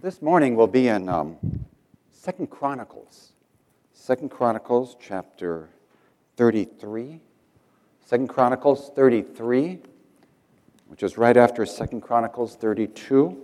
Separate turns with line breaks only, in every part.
This morning we'll be in 2 Chronicles. 2 Chronicles chapter 33. 2 Chronicles 33, which is right after 2 Chronicles 32.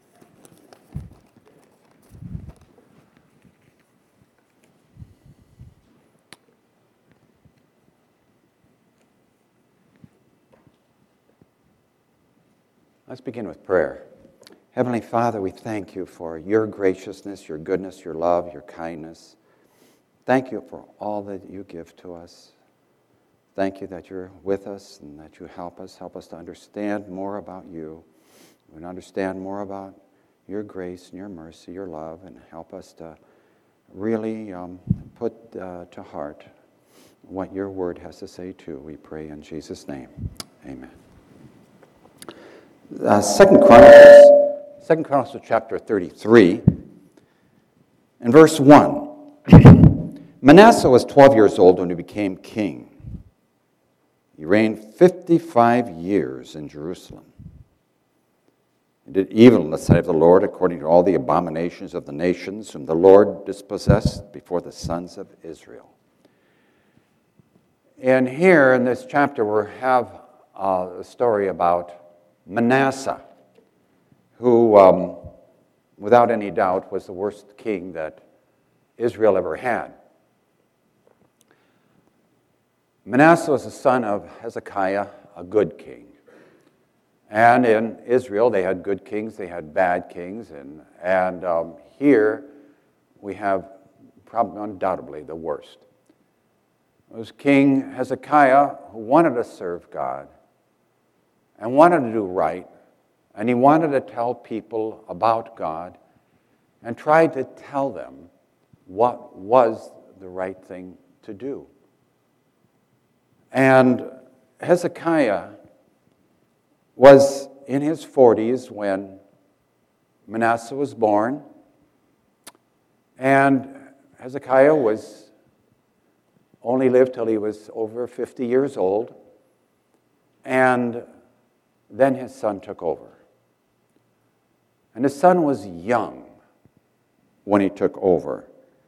Let's begin with prayer. Heavenly Father, we thank you for your graciousness, your goodness, your love, your kindness. Thank you for all that you give to us. Thank you that you're with us and that you help us to understand more about you and understand more about your grace and your mercy, your love, and help us to really put to heart what your word has to say too. We pray in Jesus' name. Amen. 2 Chronicles chapter 33, in verse 1. Manasseh was 12 years old when he became king. He reigned 55 years in Jerusalem. He did evil in the sight of the Lord according to all the abominations of the nations whom the Lord dispossessed before the sons of Israel. And here in this chapter we have a story about Manasseh, who, without any doubt, was the worst king that Israel ever had. Manasseh was the son of Hezekiah, a good king. And in Israel, they had good kings, they had bad kings, and here we have probably undoubtedly the worst. It was King Hezekiah who wanted to serve God and wanted to do right, and he wanted to tell people about God and tried to tell them what was the right thing to do. And Hezekiah was in his 40s when Manasseh was born, and Hezekiah only lived till he was over 50 years old, and then his son took over. And his son was young when he took over.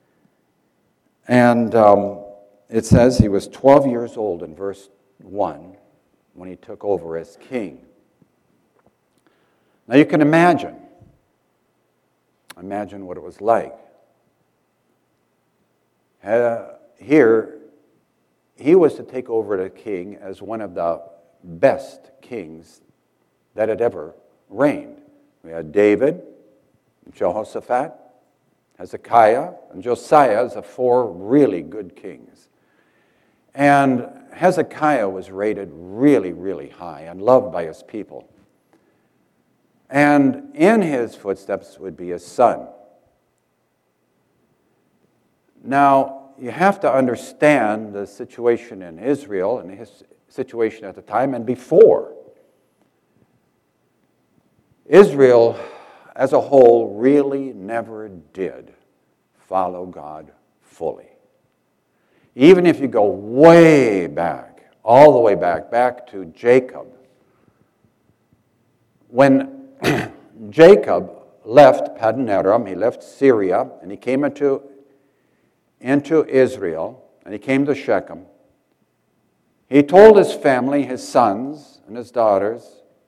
And it says he was 12 years old in verse 1 when he took over as king. Now you can imagine what it was like. Here, he was to take over the king as one of the best kings that had ever reigned. We had David, Jehoshaphat, Hezekiah, and Josiah as the four really good kings. And Hezekiah was rated really, really high and loved by his people. And in his footsteps would be his son. Now, you have to understand the situation in Israel and his situation at the time and before. Israel as a whole really never did follow God fully. Even if you go way back, all the way back to Jacob. When Jacob left Paddan Aram, he left Syria, and he came into Israel, and he came to Shechem. He told his family, his sons and his daughters,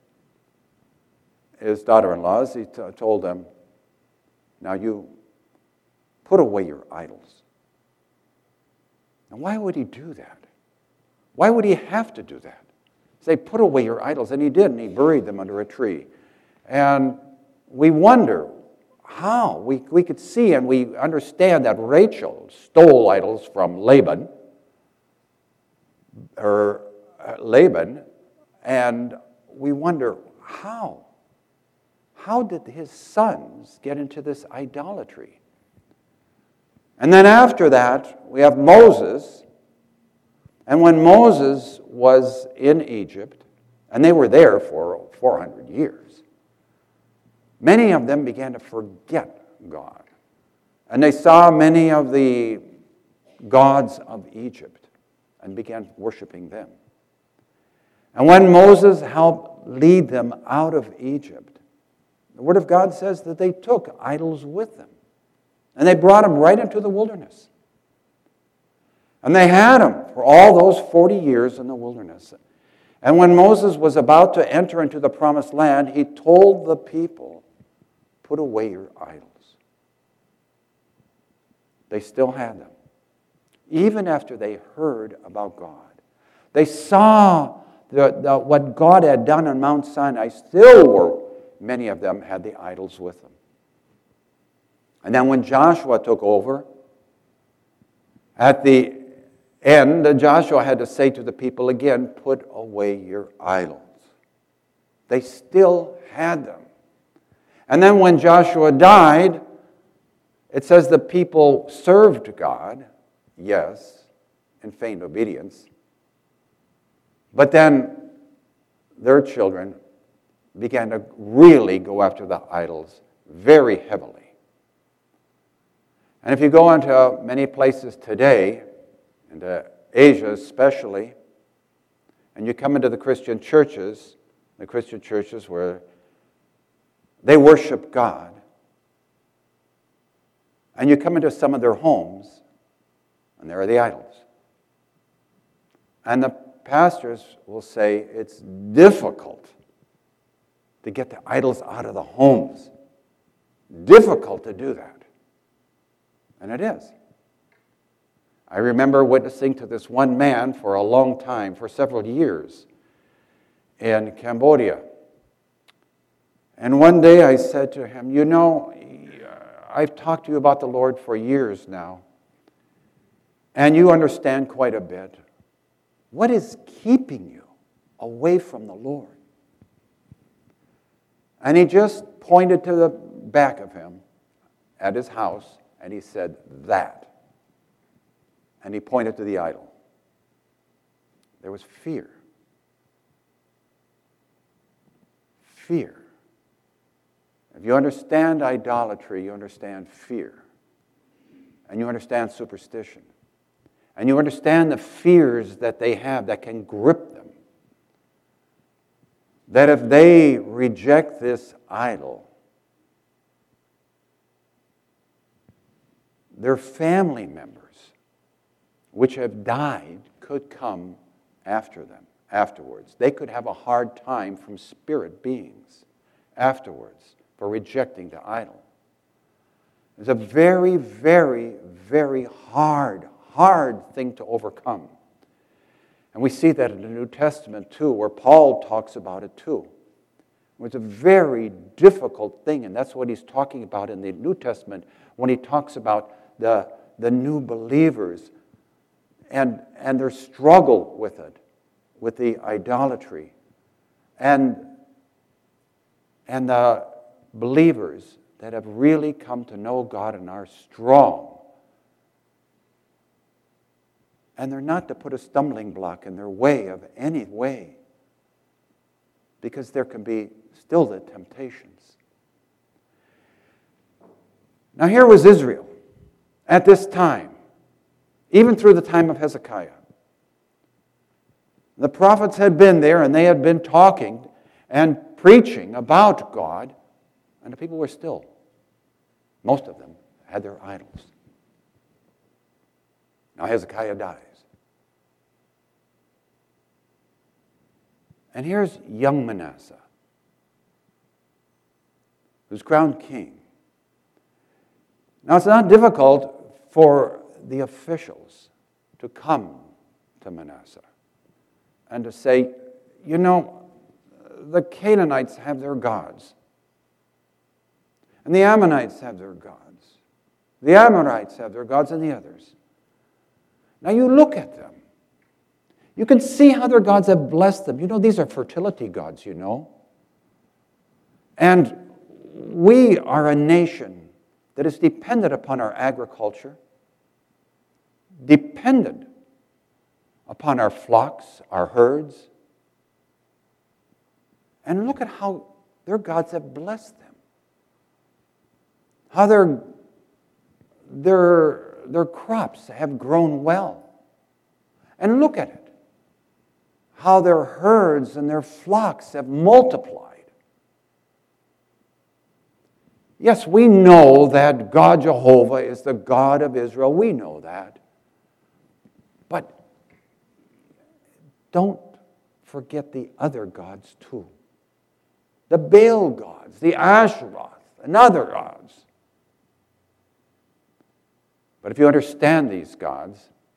his daughter-in-laws, he told them, now you put away your idols. Now why would he do that? Why would he have to do that? Say, put away your idols. And he did, and he buried them under a tree. And we wonder how. We could see and we understand that Rachel stole idols from Laban, and we wonder how. How did his sons get into this idolatry? And then after that, we have Moses. And when Moses was in Egypt, and they were there for 400 years, many of them began to forget God. And they saw many of the gods of Egypt and began worshiping them. And when Moses helped lead them out of Egypt, The Word of God says that they took idols with them. And they brought them right into the wilderness. And they had them for all those 40 years in the wilderness. And when Moses was about to enter into the promised land, he told the people, put away your idols. They still had them. Even after they heard about God. They saw what God had done on Mount Sinai. Many of them had the idols with them. And then when Joshua took over, at the end, Joshua had to say to the people again, put away your idols. They still had them. And then when Joshua died, it says the people served God, yes, in feigned obedience. But then their children began to really go after the idols very heavily. And if you go into many places today, into Asia especially, and you come into the Christian churches where they worship God, and you come into some of their homes, and there are the idols. And the pastors will say it's difficult to get the idols out of the homes. Difficult to do that. And it is. I remember witnessing to this one man for a long time, for several years, in Cambodia. And one day I said to him, you know, I've talked to you about the Lord for years now, and you understand quite a bit. What is keeping you away from the Lord? And he just pointed to the back of him at his house, and he said, that. And he pointed to the idol. There was fear. Fear. If you understand idolatry, you understand fear. And you understand superstition. And you understand the fears that they have that can grip them. That if they reject this idol, their family members, which have died, could come after them afterwards. They could have a hard time from spirit beings afterwards for rejecting the idol. It's a very, very, very hard thing to overcome. And we see that in the New Testament too, where Paul talks about it too. It's a very difficult thing, and that's what he's talking about in the New Testament when he talks about the new believers and their struggle with it, with the idolatry. And the believers that have really come to know God and are strong. And they're not to put a stumbling block in their way of any way, because there can be still the temptations. Now here was Israel at this time, even through the time of Hezekiah. The prophets had been there and they had been talking and preaching about God, and the people were still, most of them, had their idols. Now Hezekiah dies. And here's young Manasseh, who's crowned king. Now it's not difficult for the officials to come to Manasseh and to say, you know, the Canaanites have their gods. And the Ammonites have their gods. The Amorites have their gods, and the others. Now you look at them. You can see how their gods have blessed them. You know, these are fertility gods, you know. And we are a nation that is dependent upon our agriculture, dependent upon our flocks, our herds. And look at how their gods have blessed them. How their crops have grown well. And look at it. How their herds and their flocks have multiplied. Yes, we know that God Jehovah is the God of Israel. We know that. But don't forget the other gods too. The Baal gods, the Asheroth, and other gods. But if you understand these gods,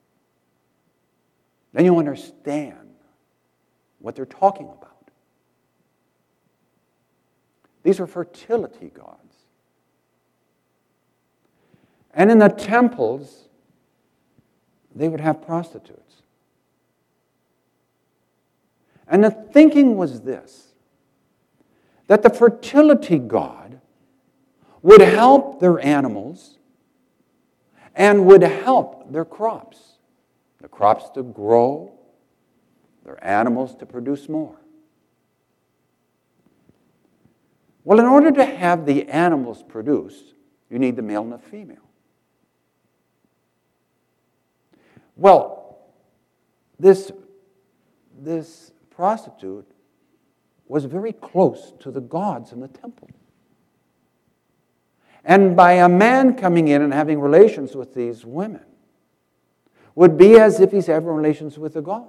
then you understand what they're talking about. These are fertility gods. And in the temples, they would have prostitutes. And the thinking was this, that the fertility god would help their animals and would help their crops. The crops to grow, their animals to produce more. Well, in order to have the animals produced, you need the male and the female. Well, this prostitute was very close to the gods in the temple. And by a man coming in and having relations with these women would be as if he's having relations with the gods.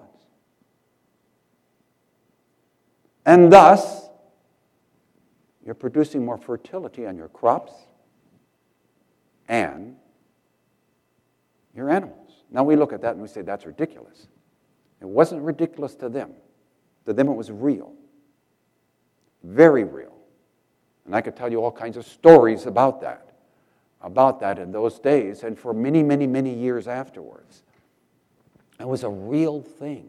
And thus, you're producing more fertility on your crops and your animals. Now we look at that and we say, that's ridiculous. It wasn't ridiculous to them. To them it was real. Very real. And I could tell you all kinds of stories about that in those days and for many, many, many years afterwards. It was a real thing.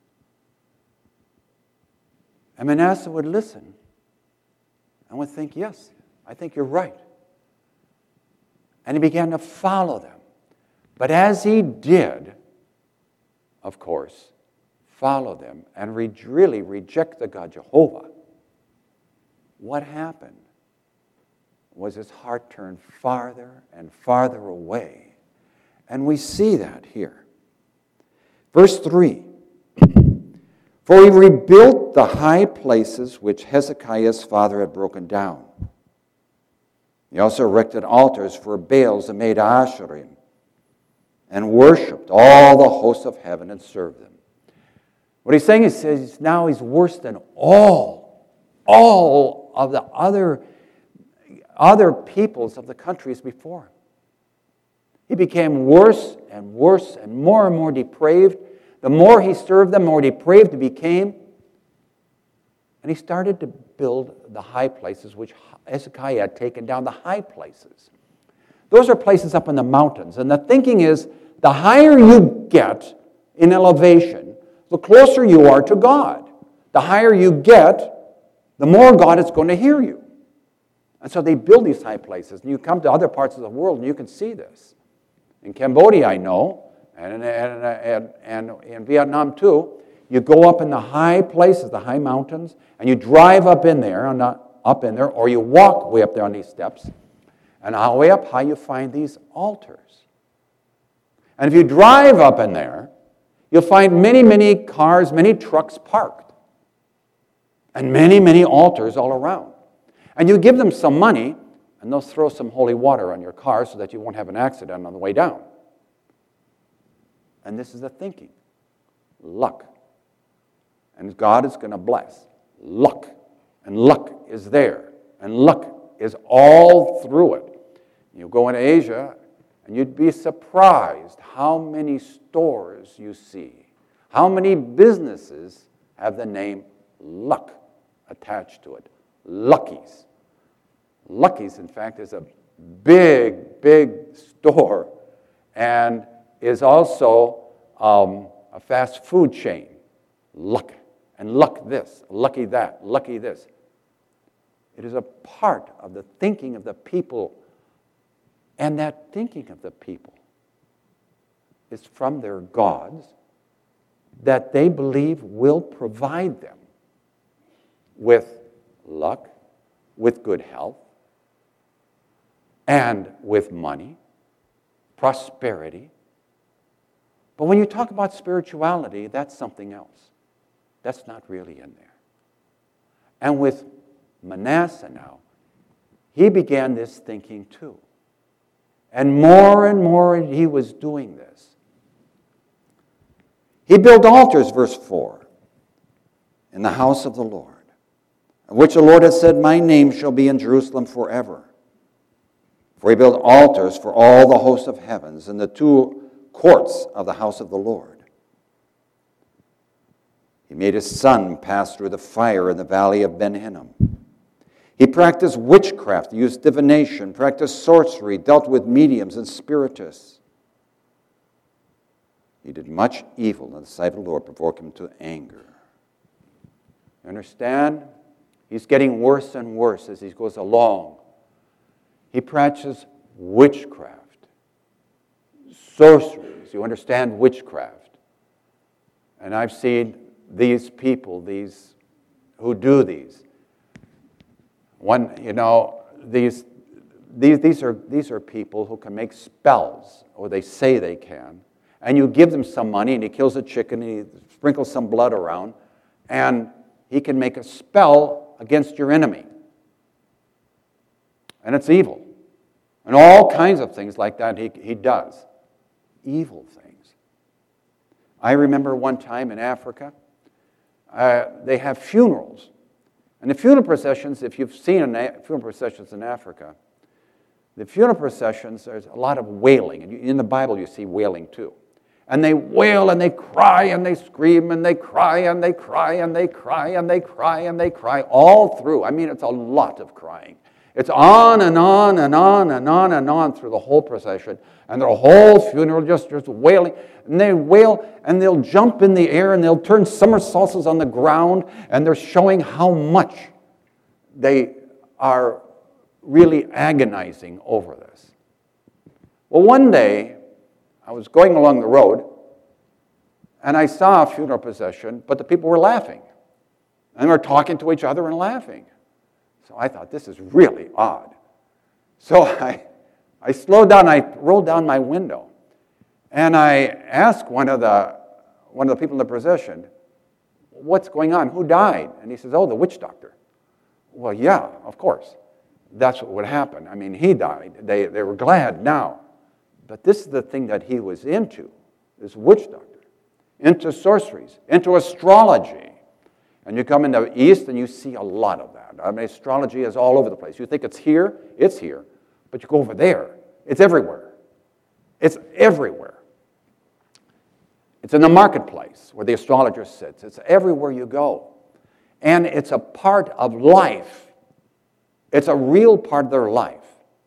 And Manasseh would listen and would think, yes, I think you're right. And he began to follow them. But as he did, of course, follow them and really reject the God Jehovah, what happened was his heart turned farther and farther away. And we see that here. Verse 3, for he rebuilt the high places which Hezekiah's father had broken down. He also erected altars for Baals and made Asherim, and worshipped all the hosts of heaven and served them. What he's saying is now he's worse than all of the other peoples of the countries before him. He became worse and worse and more depraved. The more he served them, the more depraved he became. And he started to build the high places, which Hezekiah had taken down, the high places. Those are places up in the mountains. And the thinking is, the higher you get in elevation, the closer you are to God. The higher you get, the more God is going to hear you. And so they build these high places. And you come to other parts of the world and you can see this. In Cambodia, I know, and in Vietnam too, you go up in the high places, the high mountains, and you drive up in there, or you walk way up there on these steps, and way up high you find these altars. And if you drive up in there, you'll find many, many cars, many trucks parked, and many, many altars all around. And you give them some money, and they'll throw some holy water on your car so that you won't have an accident on the way down. And this is the thinking. Luck. And God is going to bless. Luck. And luck is there. And luck is all through it. You go into Asia, and you'd be surprised how many stores you see. How many businesses have the name Luck attached to it. Lucky's. Lucky's, in fact, is a big store and is also a fast food chain. Luck. And luck this, lucky that, lucky this. It is a part of the thinking of the people. And that thinking of the people is from their gods that they believe will provide them with luck, with good health, and with money, prosperity. But when you talk about spirituality, that's something else. That's not really in there. And with Manasseh now, he began this thinking too. And more he was doing this. He built altars, verse 4, in the house of the Lord, of which the Lord had said, my name shall be in Jerusalem forever. For he built altars for all the hosts of heavens in the two courts of the house of the Lord. He made his son pass through the fire in the valley of Ben Hinnom. He practiced witchcraft, used divination, practiced sorcery, dealt with mediums and spiritists. He did much evil in the sight of the Lord, provoke him to anger. You understand? He's getting worse and worse as he goes along. He practices witchcraft, sorceries. You understand witchcraft? And I've seen these people, these who do these. These are people who can make spells, or they say they can. And you give them some money, and he kills a chicken, and he sprinkles some blood around, and he can make a spell against your enemy. And it's evil. And all kinds of things like that he does. Evil things. I remember one time in Africa, they have funerals. And the funeral processions, if you've seen funeral processions in Africa, the funeral processions, there's a lot of wailing. And in the Bible you see wailing too. And they wail and they cry and they scream and they cry and they cry and they cry and they cry and they cry all through. I mean, it's a lot of crying. It's on and on and on and on and on through the whole procession. And their whole funeral just wailing. And they wail and they'll jump in the air and they'll turn somersaults on the ground. And they're showing how much they are really agonizing over this. Well, one day, I was going along the road and I saw a funeral procession, but the people were laughing. And they were talking to each other and laughing. So I thought, this is really odd. So I slowed down, I rolled down my window, and I asked one of the people in the procession, what's going on? Who died? And he says, oh, the witch doctor. Well, yeah, of course. That's what would happen. I mean, he died. They were glad now. But this is the thing that he was into, this witch doctor, into sorceries, into astrology. And you come in the East and you see a lot of that. I mean, astrology is all over the place. You think it's here. But you go over there, it's everywhere. It's everywhere. It's in the marketplace where the astrologer sits. It's everywhere you go. And it's a part of life. It's a real part of their life.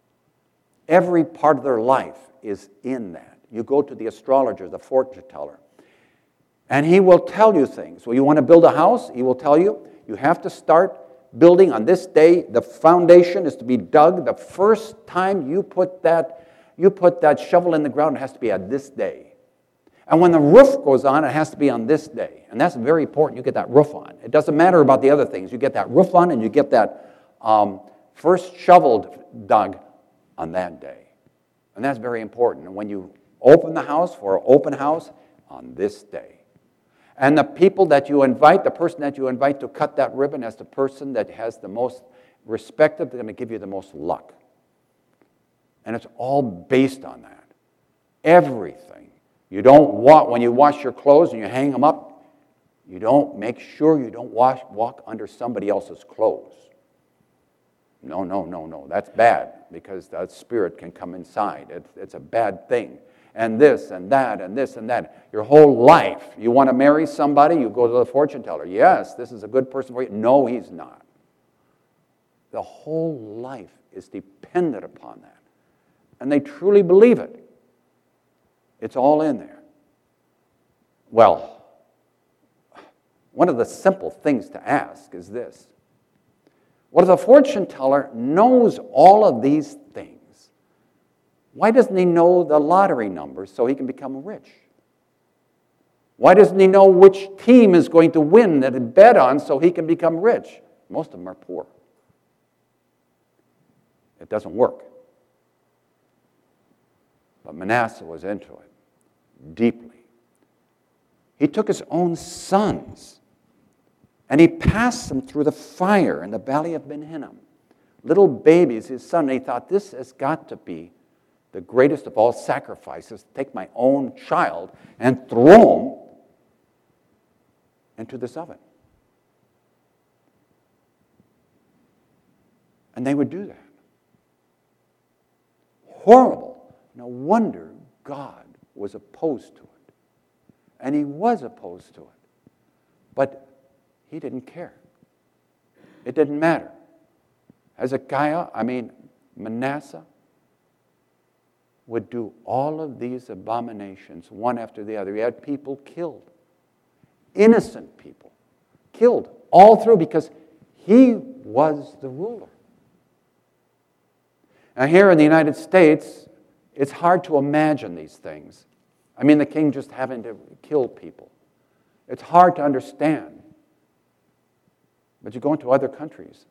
Every part of their life is in that. You go to the astrologer, the fortune teller, and he will tell you things. Well, you want to build a house? He will tell you, you have to start building on this day. The foundation is to be dug. The first time you put that shovel in the ground, it has to be at this day. And when the roof goes on, it has to be on this day. And that's very important. You get that roof on. It doesn't matter about the other things. You get that roof on and you get that first shovel dug on that day. And that's very important. And when you open the house for an open house, on this day. And the people that you invite, the person that you invite to cut that ribbon as the person that has the most respect, they're going to give you the most luck. And it's all based on that. Everything. You don't want, when you wash your clothes and you hang them up, you don't make sure you don't walk under somebody else's clothes. No. That's bad because that spirit can come inside. It's a bad thing. And this and that and this and that. Your whole life. You want to marry somebody, you go to the fortune teller. Yes, this is a good person for you. No, he's not. The whole life is dependent upon that. And they truly believe it. It's all in there. Well, one of the simple things to ask is this. What if the fortune teller knows all of these things? Why doesn't he know the lottery numbers so he can become rich? Why doesn't he know which team is going to win that he bet on so he can become rich? Most of them are poor. It doesn't work. But Manasseh was into it deeply. He took his own sons and he passed them through the fire in the valley of Ben Hinnom. little babies, his son. And he thought, this has got to be the greatest of all sacrifices, to take my own child and throw him into this oven. And they would do that. Horrible. No wonder God was opposed to it. And he was opposed to it. But he didn't care. It didn't matter. Manasseh would do all of these abominations, one after the other. He had people killed. Innocent people killed all through because he was the ruler. Now here in the United States, it's hard to imagine these things. The king just having to kill people. It's hard to understand. But you go into other countries,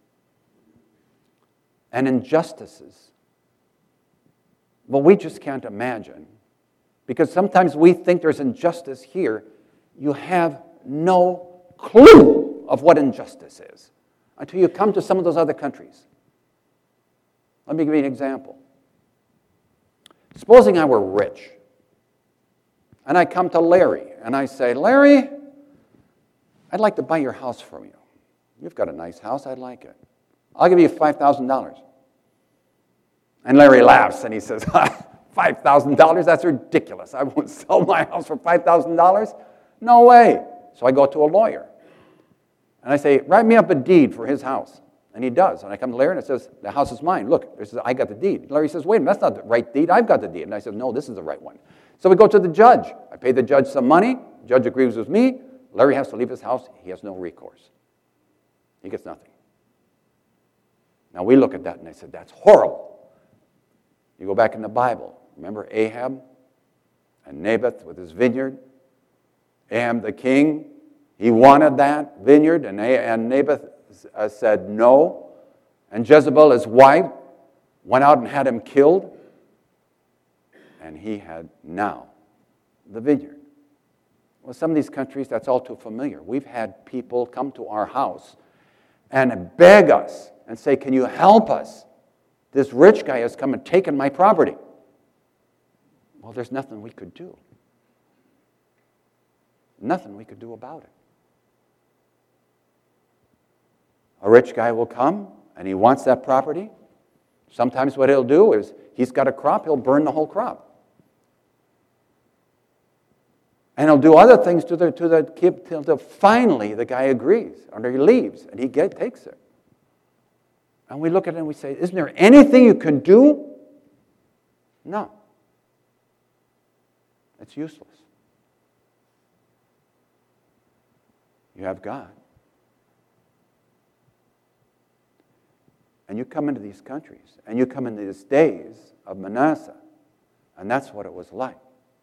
and injustices, well, we just can't imagine. Because sometimes we think there's injustice here. You have no clue of what injustice is until you come to some of those other countries. Let me give you an example. Supposing I were rich, and I come to Larry, and I say, Larry, I'd like to buy your house from you. You've got a nice house, I'd like it. I'll give you $5,000. And Larry laughs, and he says, $5,000? That's ridiculous. I won't sell my house for $5,000? No way. So I go to a lawyer, and I say, write me up a deed for his house. And he does. And I come to Larry, and it says, the house is mine. Look, I got the deed. Larry says, wait a minute, that's not the right deed. I've got the deed. And I said, no, this is the right one. So we go to the judge. I pay the judge some money. The judge agrees with me. Larry has to leave his house. He has no recourse. He gets nothing. Now we look at that, and I said, that's horrible. You go back in the Bible. Remember Ahab and Naboth with his vineyard? Ahab the king, he wanted that vineyard, and Naboth said no. And Jezebel, his wife, went out and had him killed. And he had now the vineyard. Well, some of these countries, that's all too familiar. We've had people come to our house and beg us and say, can you help us? This rich guy has come and taken my property. Well, there's nothing we could do. Nothing we could do about it. A rich guy will come, and he wants that property. Sometimes what he'll do is, he's got a crop, he'll burn the whole crop. And he'll do other things till finally the guy agrees, or he leaves, and he takes it. And we look at it and we say, isn't there anything you can do? No. It's useless. You have God. And you come into these countries, and you come into these days of Manasseh, and that's what it was like.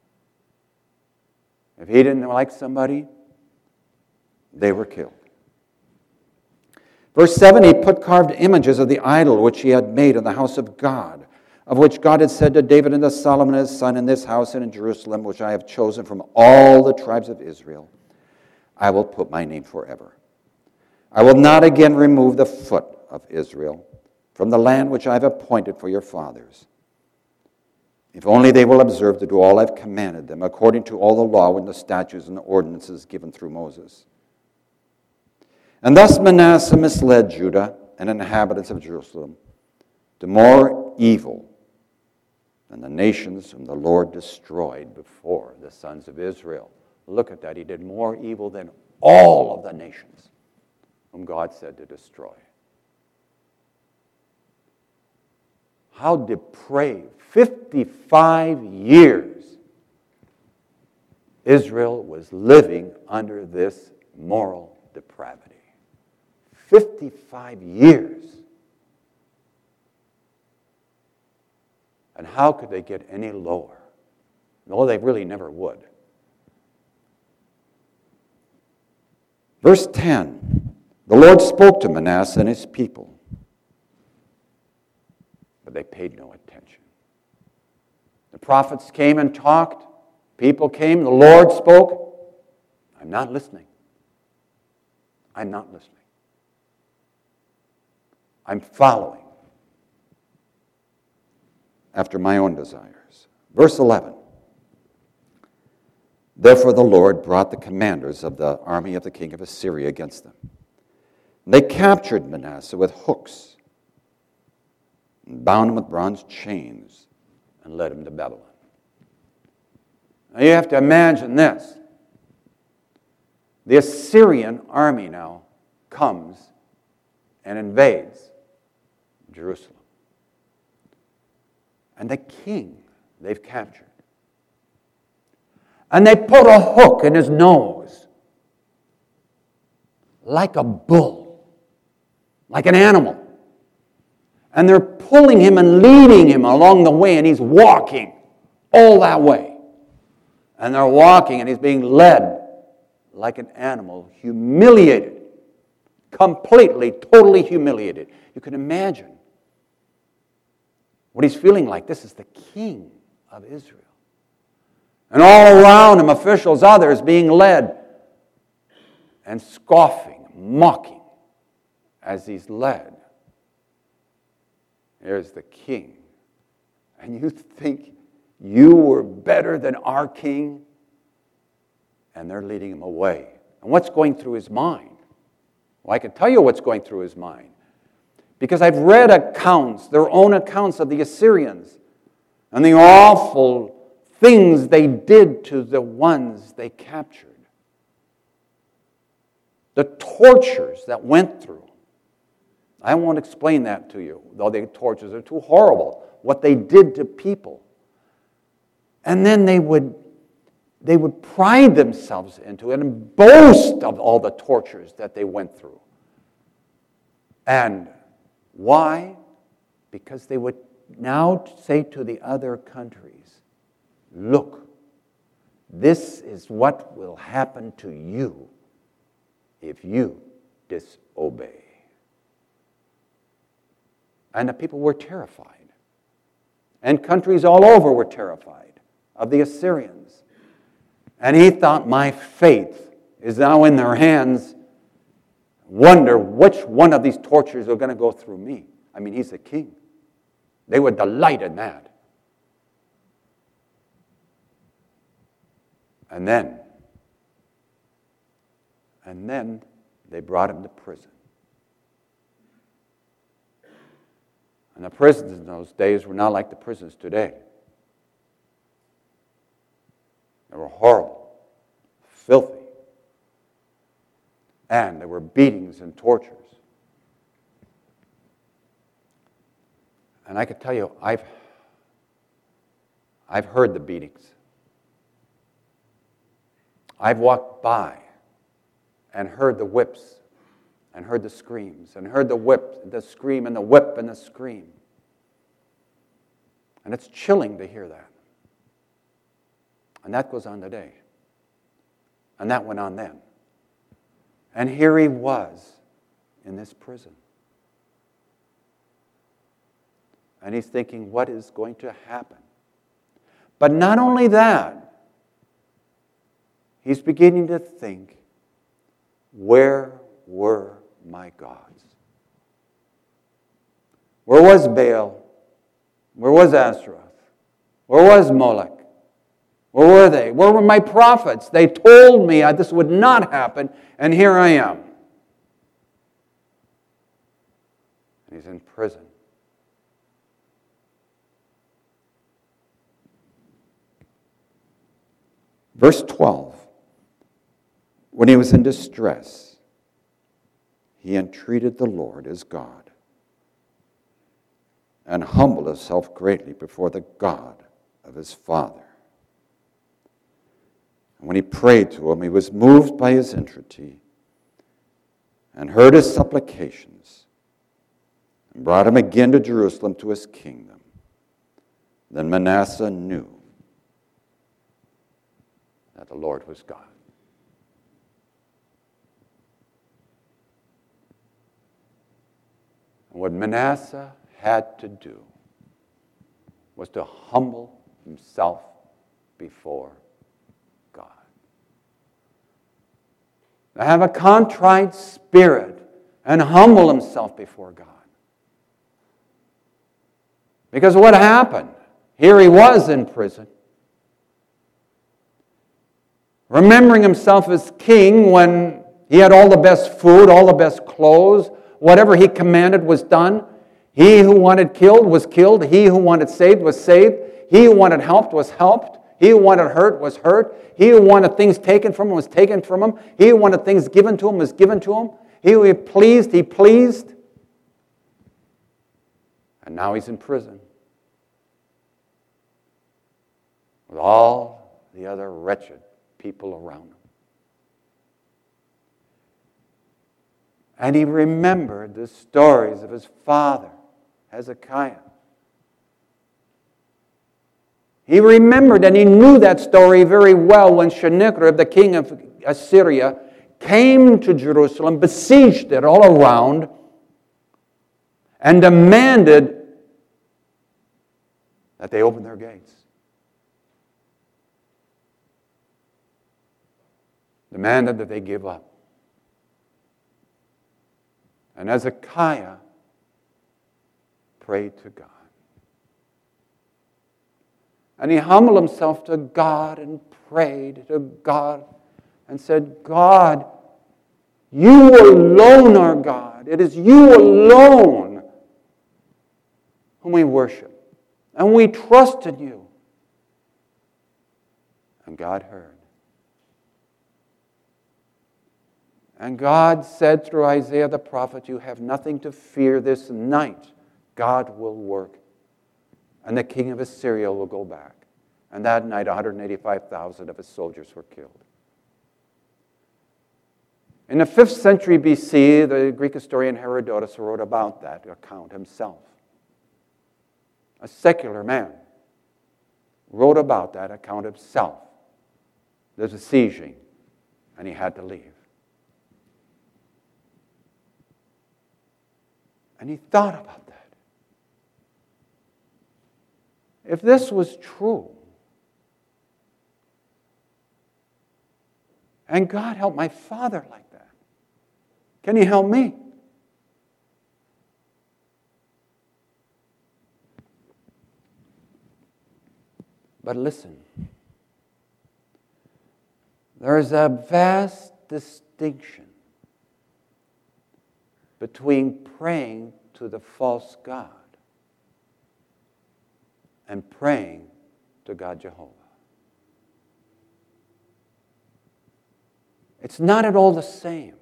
If he didn't like somebody, they were killed. Verse 7, he put carved images of the idol which he had made in the house of God, of which God had said to David and to Solomon his son, in this house and in Jerusalem, which I have chosen from all the tribes of Israel, I will put my name forever. I will not again remove the foot of Israel from the land which I have appointed for your fathers, if only they will observe to do all I've commanded them, according to all the law and the statutes and the ordinances given through Moses. And thus Manasseh misled Judah and inhabitants of Jerusalem to more evil than the nations whom the Lord destroyed before the sons of Israel. Look at that. He did more evil than all of the nations whom God said to destroy. How depraved. 55 years Israel was living under this moral depravity. 55 years. And how could they get any lower? No, they really never would. Verse 10, the Lord spoke to Manasseh and his people, but they paid no attention. The prophets came and talked. People came. The Lord spoke. I'm not listening. I'm not listening. I'm following after my own desires. Verse 11. Therefore the Lord brought the commanders of the army of the king of Assyria against them. And they captured Manasseh with hooks, and bound him with bronze chains, and led him to Babylon. Now you have to imagine this. The Assyrian army now comes and invades Jerusalem. And the king they've captured. And they put a hook in his nose, like a bull, like an animal. And they're pulling him and leading him along the way, and he's walking all that way. And they're walking, and he's being led like an animal, humiliated, completely, totally humiliated. You can imagine what he's feeling like. This is the king of Israel. And all around him, officials, others being led and scoffing, mocking as he's led. There's the king. And you think you were better than our king? And they're leading him away. And what's going through his mind? Well, I can tell you what's going through his mind. Because I've read accounts, their own accounts of the Assyrians, and the awful things they did to the ones they captured. The tortures that went through. I won't explain that to you, though the tortures are too horrible, what they did to people. And then they would pride themselves into it and boast of all the tortures that they went through. And why? Because they would now say to the other countries, look, this is what will happen to you if you disobey. And the people were terrified. And countries all over were terrified of the Assyrians. And he thought, my faith is now in their hands. Wonder which one of these tortures are going to go through me. I mean, he's the king. They would delight in that. And then they brought him to prison. And the prisons in those days were not like the prisons today. They were horrible, filthy. And there were beatings and tortures. And I can tell you, I've heard the beatings. I've walked by and heard the whips and heard the screams and heard the whip, the scream and the whip and the scream. And it's chilling to hear that. And that goes on today. And that went on then. And here he was in this prison. And he's thinking, what is going to happen? But not only that, he's beginning to think, where were my gods? Where was Baal? Where was Ashtaroth? Where was Moloch? Where were they? Where were my prophets? They told me this would not happen, and here I am. And he's in prison. Verse 12. When he was in distress, he entreated the Lord his God and humbled himself greatly before the God of his father. And when he prayed to him, he was moved by his entreaty and heard his supplications and brought him again to Jerusalem to his kingdom. Then Manasseh knew that the Lord was God. And what Manasseh had to do was to humble himself before God. To have a contrite spirit and humble himself before God. Because what happened? Here he was in prison, remembering himself as king when he had all the best food, all the best clothes. Whatever he commanded was done. He who wanted killed was killed. He who wanted saved was saved. He who wanted helped was helped. He who wanted hurt was hurt. He who wanted things taken from him was taken from him. He who wanted things given to him was given to him. He who he pleased. And now he's in prison with all the other wretched people around him. And he remembered the stories of his father, Hezekiah. He remembered and he knew that story very well when Sennacherib, the king of Assyria, came to Jerusalem, besieged it all around, and demanded that they open their gates. Demanded that they give up. And Hezekiah prayed to God. And he humbled himself to God and prayed to God and said, God, you alone are God. It is you alone whom we worship. And we trust in you. And God heard. And God said through Isaiah the prophet, you have nothing to fear this night. God will work. And the king of Assyria will go back. And that night, 185,000 of his soldiers were killed. In the 5th century BC, the Greek historian Herodotus wrote about that account himself. A secular man wrote about that account himself. There's a sieging, and he had to leave. And he thought about that. If this was true, and God helped my father like that, can he help me? But listen, there is a vast distinction between praying to the false God and praying to God Jehovah. It's not at all the same.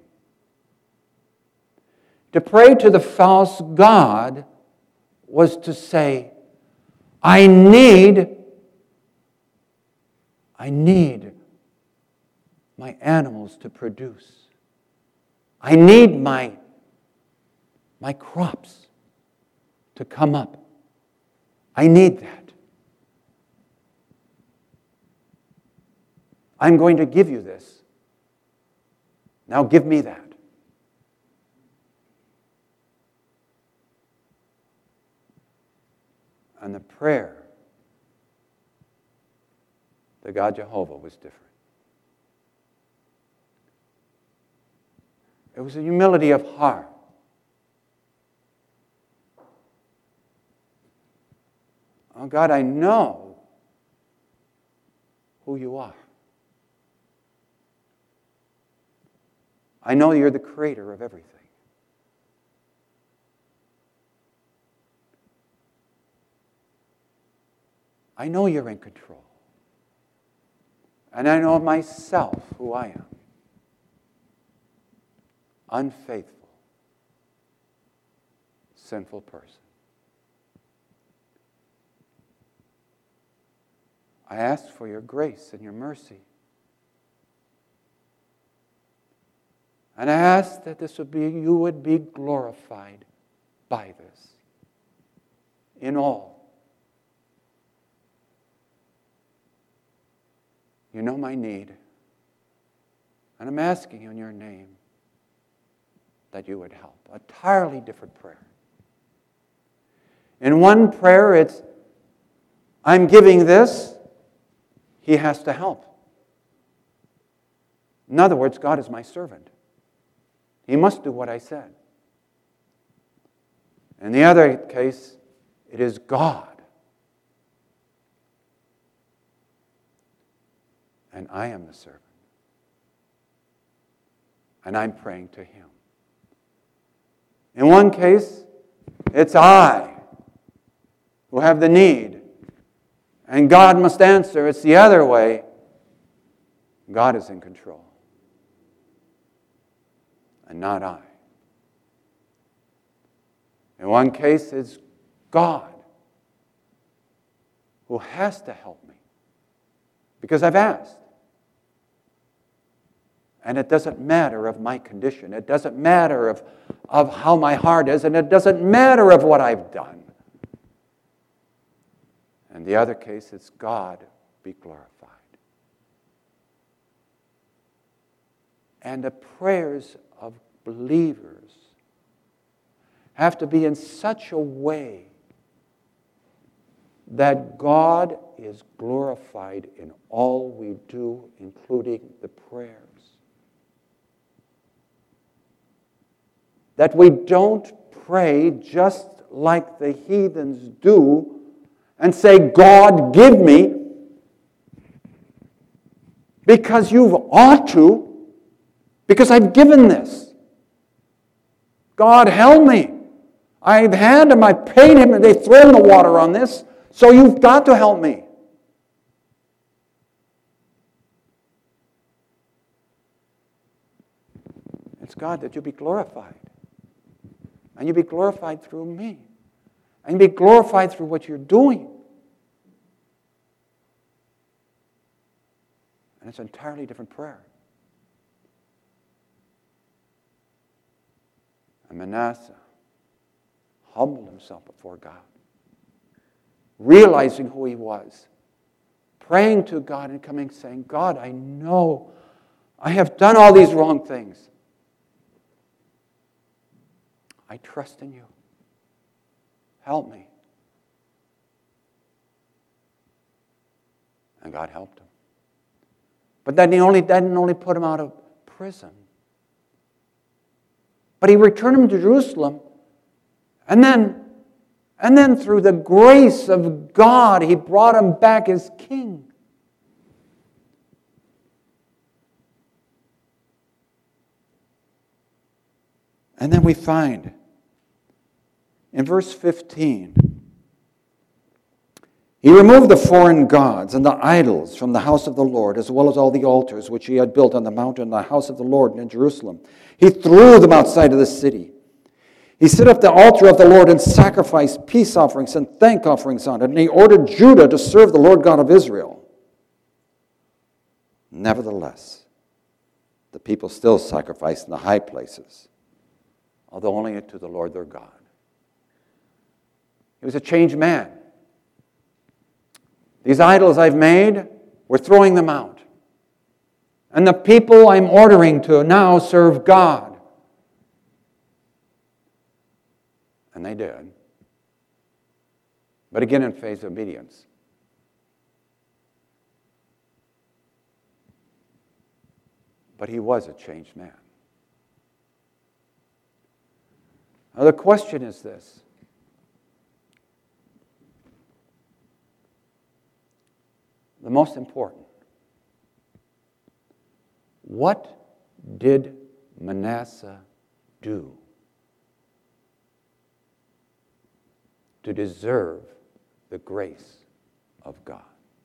To pray to the false God was to say, I need my animals to produce. I need my crops to come up. I need that. I'm going to give you this. Now give me that. And the prayer to God Jehovah was different. It was a humility of heart. Oh God, I know who you are. I know you're the creator of everything. I know you're in control. And I know myself who I am. Unfaithful, sinful person. I ask for your grace and your mercy. And I ask that you would be glorified by this in all. You know my need. And I'm asking you in your name that you would help. A entirely different prayer. In one prayer, it's, I'm giving this, he has to help. In other words, God is my servant. He must do what I said. In the other case, it is God and I am the servant. And I'm praying to him. In one case, it's I who have the need, and God must answer. It's the other way. God is in control, and not I. In one case, it's God who has to help me because I've asked. And it doesn't matter of my condition. It doesn't matter of how my heart is, and it doesn't matter of what I've done. And the other case, it's God be glorified. And the prayers of believers have to be in such a way that God is glorified in all we do, including the prayers. That we don't pray just like the heathens do and say, God, give me, because you ought to, because I've given this. God, help me. I've had him, I paid him, and they've thrown the water on this, so you've got to help me. It's God that you be glorified. And you be glorified through me. And you be glorified through what you're doing. And it's an entirely different prayer. And Manasseh humbled himself before God, realizing who he was, praying to God and coming saying, God, I know I have done all these wrong things. I trust in you. Help me. And God helped him. But then he didn't only put him out of prison, but he returned him to Jerusalem. And then through the grace of God, he brought him back as king. And then we find in verse 15, he removed the foreign gods and the idols from the house of the Lord, as well as all the altars which he had built on the mountain in the house of the Lord in Jerusalem. He threw them outside of the city. He set up the altar of the Lord and sacrificed peace offerings and thank offerings on it. And he ordered Judah to serve the Lord God of Israel. Nevertheless, the people still sacrificed in the high places, although only to the Lord their God. He was a changed man. These idols I've made, we're throwing them out. And the people I'm ordering to now serve God. And they did. But again in phase of obedience. But he was a changed man. Now the question is this. The most important. What did Manasseh do to deserve the grace of God?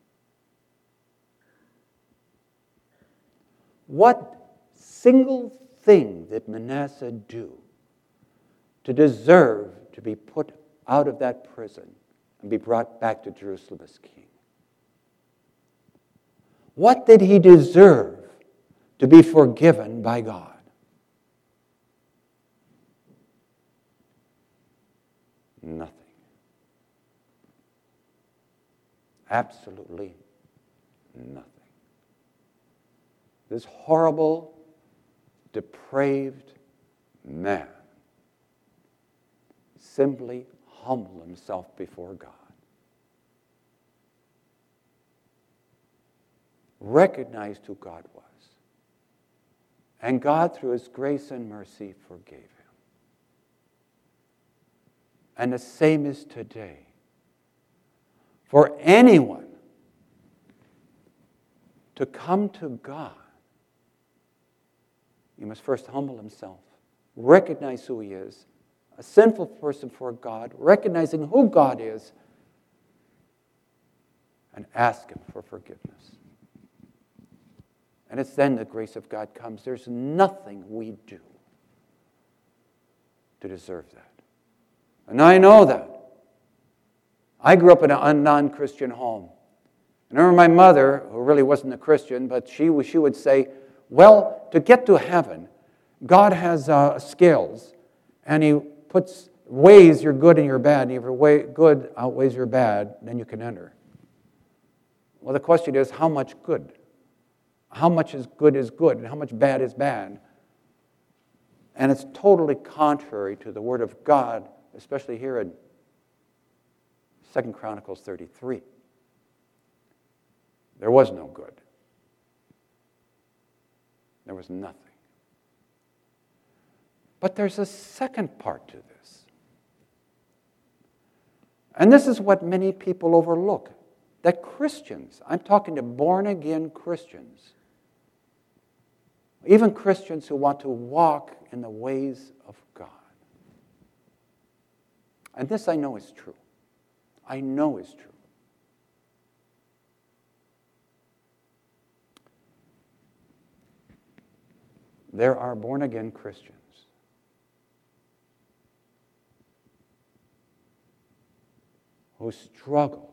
What single thing did Manasseh do to deserve to be put out of that prison and be brought back to Jerusalem as king? What did he deserve to be forgiven by God? Nothing. Absolutely nothing. This horrible, depraved man simply humbled himself before God. Recognized who God was. And God, through his grace and mercy, forgave him. And the same is today. For anyone to come to God, he must first humble himself, recognize who he is, a sinful person for God, recognizing who God is, and ask him for forgiveness. And it's then the grace of God comes. There's nothing we do to deserve that. And I know that. I grew up in a non-Christian home. And I remember my mother, who really wasn't a Christian, but she would say, well, to get to heaven, God has scales, and he weighs your good and your bad, and if your good outweighs your bad, then you can enter. Well, the question is, how much good? How much is good, and how much bad is bad? And it's totally contrary to the Word of God, especially here in 2 Chronicles 33. There was no good. There was nothing. But there's a second part to this. And this is what many people overlook. That Christians, I'm talking to born-again Christians, even Christians who want to walk in the ways of God. And this I know is true. I know is true. There are born-again Christians who struggle,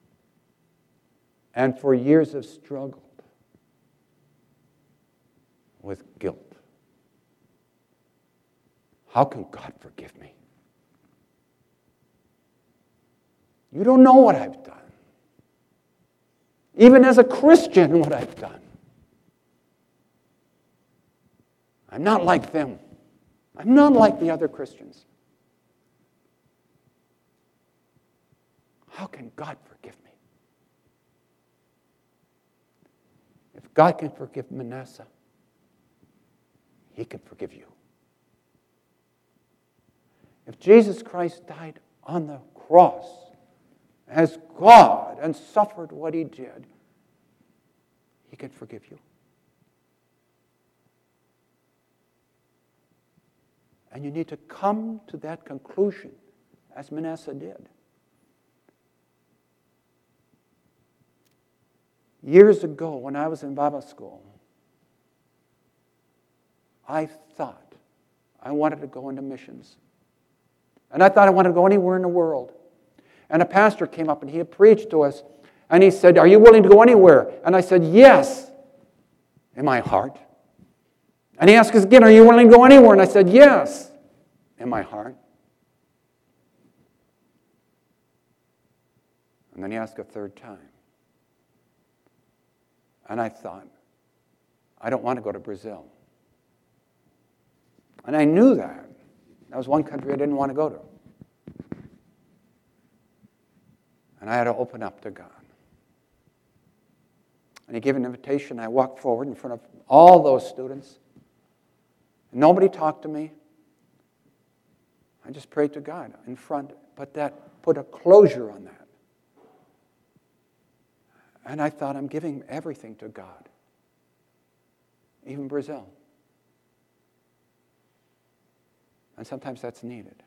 and for years have struggled with guilt. How can God forgive me? You don't know what I've done. Even as a Christian, what I've done. I'm not like them. I'm not like the other Christians. How can God forgive me? If God can forgive Manasseh, he can forgive you. If Jesus Christ died on the cross as God and suffered what he did, he can forgive you. And you need to come to that conclusion as Manasseh did. Years ago, when I was in Bible school, I thought I wanted to go into missions. And I thought I wanted to go anywhere in the world. And a pastor came up and he had preached to us. And he said, "Are you willing to go anywhere?" And I said, "Yes," in my heart. And he asked us again, "Are you willing to go anywhere?" And I said, "Yes," in my heart. And then he asked a third time. And I thought, I don't want to go to Brazil. And I knew that. That was one country I didn't want to go to. And I had to open up to God. And he gave an invitation. I walked forward in front of all those students. Nobody talked to me. I just prayed to God in front, but that put a closure on that. And I thought, I'm giving everything to God, even Brazil. And sometimes that's needed.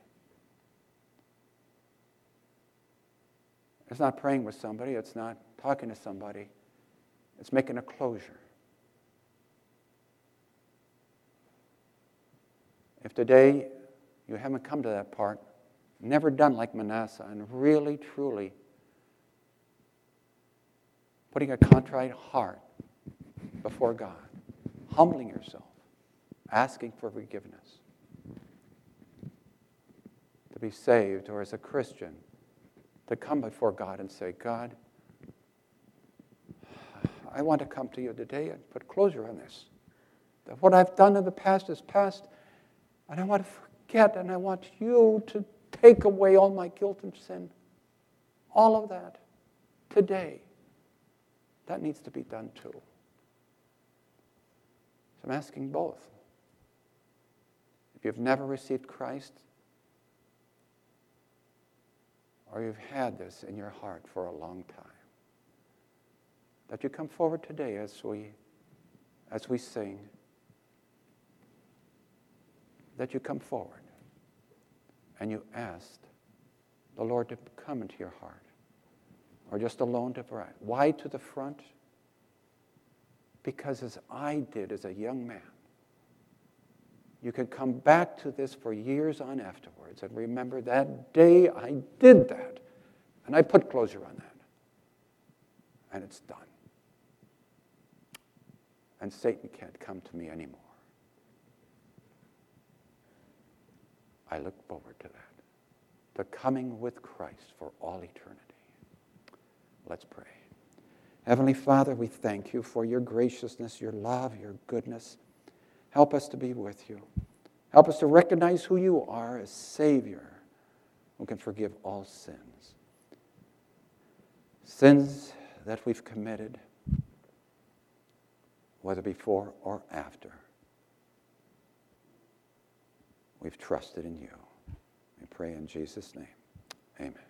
It's not praying with somebody. It's not talking to somebody. It's making a closure. If today you haven't come to that part, never done like Manasseh, and really, truly putting a contrite heart before God, humbling yourself, asking for forgiveness, to be saved, or as a Christian, to come before God and say, "God, I want to come to you today and put closure on this. That what I've done in the past is past, and I want to forget, and I want you to take away all my guilt and sin. All of that today." That needs to be done too. So I'm asking both. If you've never received Christ, or you've had this in your heart for a long time, that you come forward today as we sing, that you come forward and you ask the Lord to come into your heart, or just alone to pray. Why to the front? Because as I did as a young man, you can come back to this for years on afterwards and remember that day I did that, and I put closure on that, and it's done. And Satan can't come to me anymore. I look forward to that, to coming with Christ for all eternity. Let's pray. Heavenly Father, we thank you for your graciousness, your love, your goodness. Help us to be with you. Help us to recognize who you are as Savior who can forgive all sins. Sins that we've committed, whether before or after. We've trusted in you. We pray in Jesus' name. Amen.